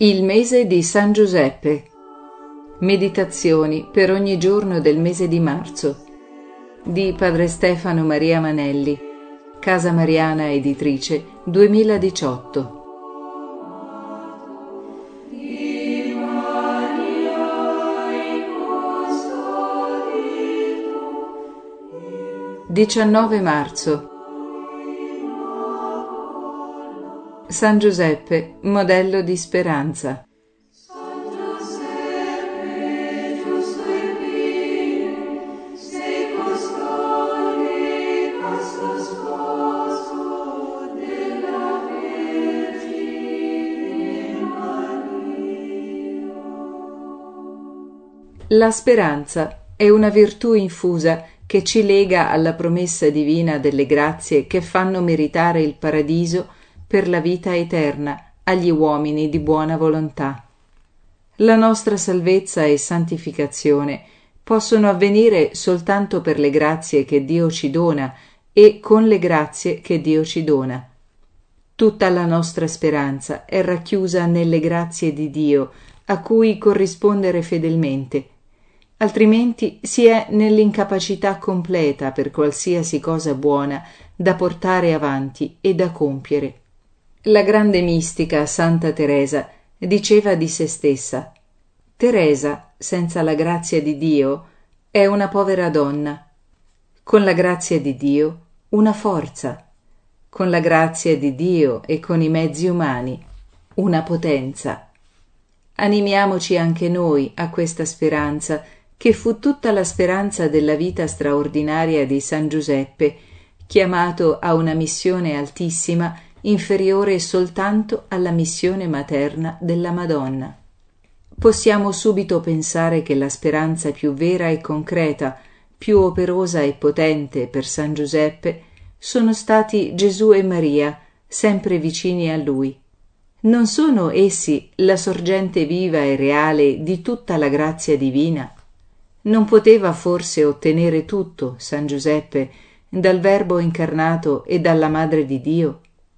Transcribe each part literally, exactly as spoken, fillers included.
Il mese di San Giuseppe. Meditazioni per ogni giorno del mese di marzo di Padre Stefano Maria Manelli, Casa Mariana Editrice, duemiladiciotto. diciannove marzo. San Giuseppe, modello di speranza. La speranza è una virtù infusa che ci lega alla promessa divina delle grazie che fanno meritare il paradiso per la vita eterna agli uomini di buona volontà. La nostra salvezza e santificazione possono avvenire soltanto per le grazie che Dio ci dona e con le grazie che Dio ci dona. Tutta la nostra speranza è racchiusa nelle grazie di Dio, a cui corrispondere fedelmente, altrimenti si è nell'incapacità completa per qualsiasi cosa buona da portare avanti e da compiere. La grande mistica Santa Teresa diceva di se stessa: Teresa, senza la grazia di Dio, è una povera donna. Con la grazia di Dio, una forza. Con la grazia di Dio e con i mezzi umani, una potenza. Animiamoci anche noi a questa speranza, che fu tutta la speranza della vita straordinaria di San Giuseppe, chiamato a una missione altissima, inferiore soltanto alla missione materna della Madonna. Possiamo subito pensare che la speranza più vera e concreta, più operosa e potente per San Giuseppe, sono stati Gesù e Maria, sempre vicini a lui. Non sono essi la sorgente viva e reale di tutta la grazia divina? Non poteva forse ottenere tutto, San Giuseppe, dal Verbo incarnato e dalla Madre di Dio?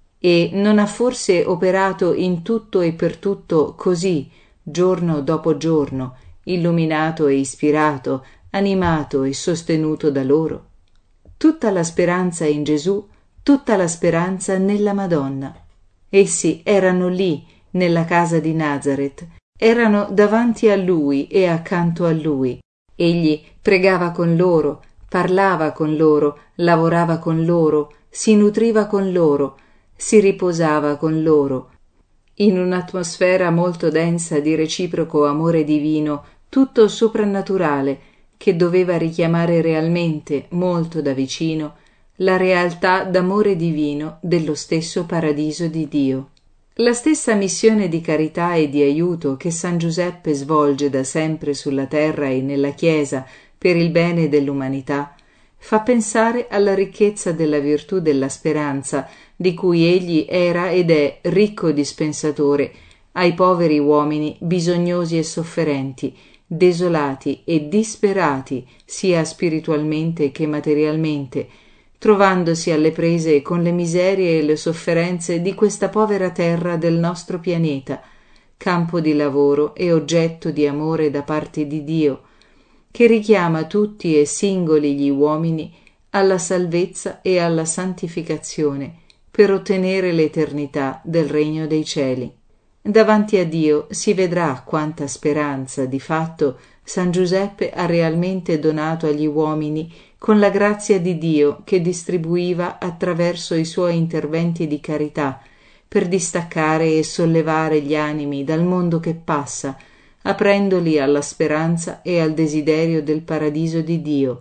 E non ha forse operato in tutto e per tutto così, giorno dopo giorno, illuminato e ispirato, animato e sostenuto da loro? Tutta la speranza in Gesù, tutta la speranza nella Madonna. Essi erano lì, nella casa di Nazareth, erano davanti a Lui e accanto a Lui. Egli pregava con loro, parlava con loro, lavorava con loro, si nutriva con loro, si riposava con loro, in un'atmosfera molto densa di reciproco amore divino, tutto soprannaturale, che doveva richiamare realmente, molto da vicino, la realtà d'amore divino dello stesso paradiso di Dio. La stessa missione di carità e di aiuto che San Giuseppe svolge da sempre sulla terra e nella Chiesa per il bene dell'umanità fa pensare alla ricchezza della virtù della speranza, di cui egli era ed è ricco dispensatore ai poveri uomini bisognosi e sofferenti, desolati e disperati sia spiritualmente che materialmente, trovandosi alle prese con le miserie e le sofferenze di questa povera terra del nostro pianeta, campo di lavoro e oggetto di amore da parte di Dio, che richiama tutti e singoli gli uomini alla salvezza e alla santificazione per ottenere l'eternità del regno dei cieli. Davanti a Dio si vedrà quanta speranza, di fatto, San Giuseppe ha realmente donato agli uomini con la grazia di Dio che distribuiva attraverso i suoi interventi di carità per distaccare e sollevare gli animi dal mondo che passa, aprendoli alla speranza e al desiderio del paradiso di Dio,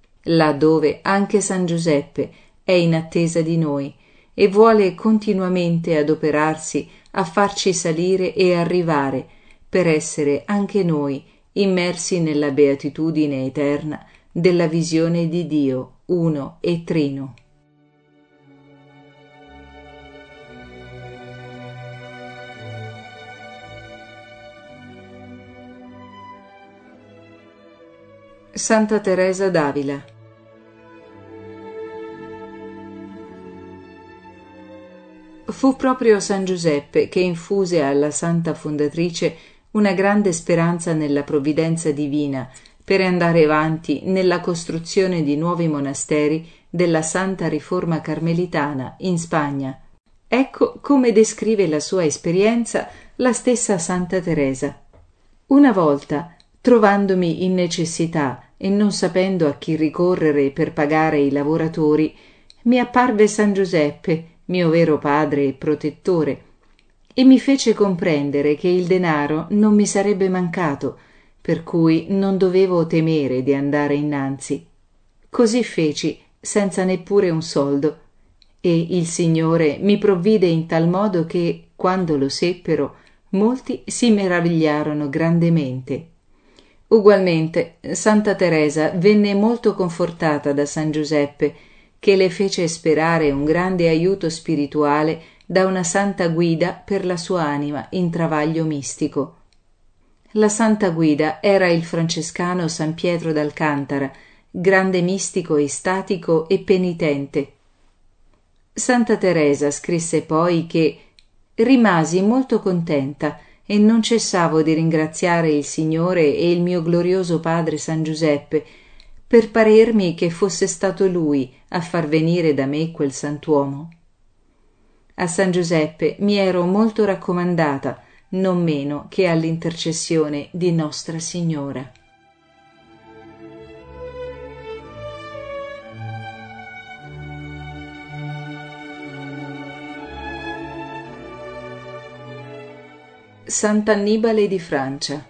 là dove anche San Giuseppe è in attesa di noi e vuole continuamente adoperarsi a farci salire e arrivare per essere anche noi immersi nella beatitudine eterna della visione di Dio uno e trino. Santa Teresa d'Avila. Fu proprio San Giuseppe che infuse alla santa fondatrice una grande speranza nella provvidenza divina per andare avanti nella costruzione di nuovi monasteri della Santa Riforma Carmelitana in Spagna. Ecco come descrive la sua esperienza la stessa Santa Teresa. Una volta, trovandomi in necessità e non sapendo a chi ricorrere per pagare i lavoratori, mi apparve San Giuseppe, mio vero padre e protettore, e mi fece comprendere che il denaro non mi sarebbe mancato, per cui non dovevo temere di andare innanzi. Così feci, senza neppure un soldo, e il Signore mi provvide in tal modo che, quando lo seppero, molti si meravigliarono grandemente. Ugualmente, Santa Teresa venne molto confortata da San Giuseppe, che le fece sperare un grande aiuto spirituale da una santa guida per la sua anima in travaglio mistico. La santa guida era il francescano San Pietro d'Alcantara, grande mistico estatico e penitente. Santa Teresa scrisse poi che rimasi molto contenta e non cessavo di ringraziare il Signore e il mio glorioso padre San Giuseppe, per parermi che fosse stato lui a far venire da me quel santuomo. A San Giuseppe mi ero molto raccomandata, non meno che all'intercessione di Nostra Signora. Sant'Annibale di Francia.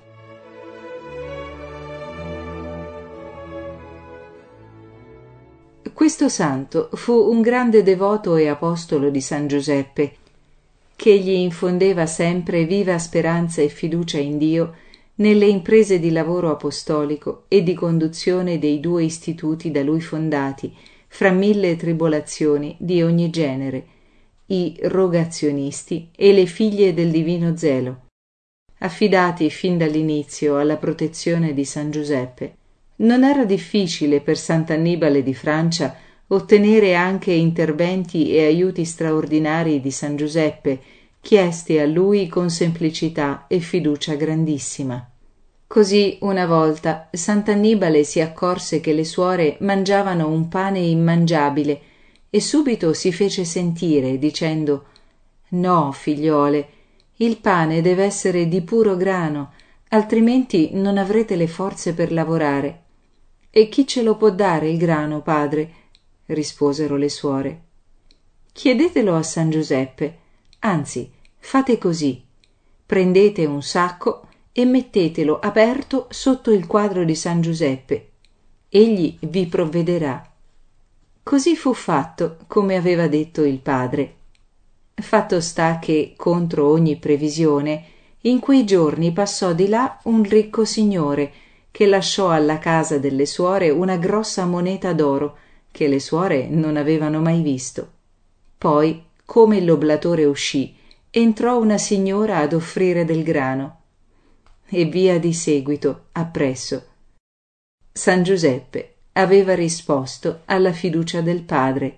Questo santo fu un grande devoto e apostolo di San Giuseppe, che gli infondeva sempre viva speranza e fiducia in Dio nelle imprese di lavoro apostolico e di conduzione dei due istituti da lui fondati, fra mille tribolazioni di ogni genere, i rogazionisti e le figlie del divino zelo, affidati fin dall'inizio alla protezione di San Giuseppe. Non era difficile per Sant'Annibale di Francia ottenere anche interventi e aiuti straordinari di San Giuseppe, chiesti a lui con semplicità e fiducia grandissima. Così una volta Sant'Annibale si accorse che le suore mangiavano un pane immangiabile e subito si fece sentire dicendo: «No, figliole, il pane deve essere di puro grano, altrimenti non avrete le forze per lavorare». «E chi ce lo può dare il grano, padre?» risposero le suore. «Chiedetelo a San Giuseppe, anzi, fate così: prendete un sacco e mettetelo aperto sotto il quadro di San Giuseppe. Egli vi provvederà». Così fu fatto, come aveva detto il padre. Fatto sta che, contro ogni previsione, in quei giorni passò di là un ricco signore, che lasciò alla casa delle suore una grossa moneta d'oro che le suore non avevano mai visto. Poi, come l'oblatore uscì, entrò una signora ad offrire del grano, e via di seguito, appresso. San Giuseppe aveva risposto alla fiducia del padre.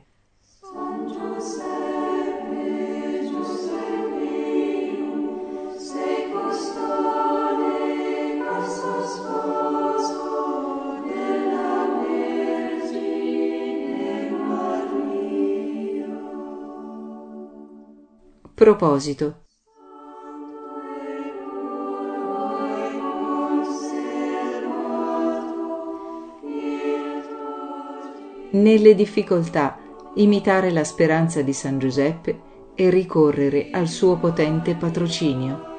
Proposito. Nelle difficoltà, imitare la speranza di San Giuseppe e ricorrere al suo potente patrocinio.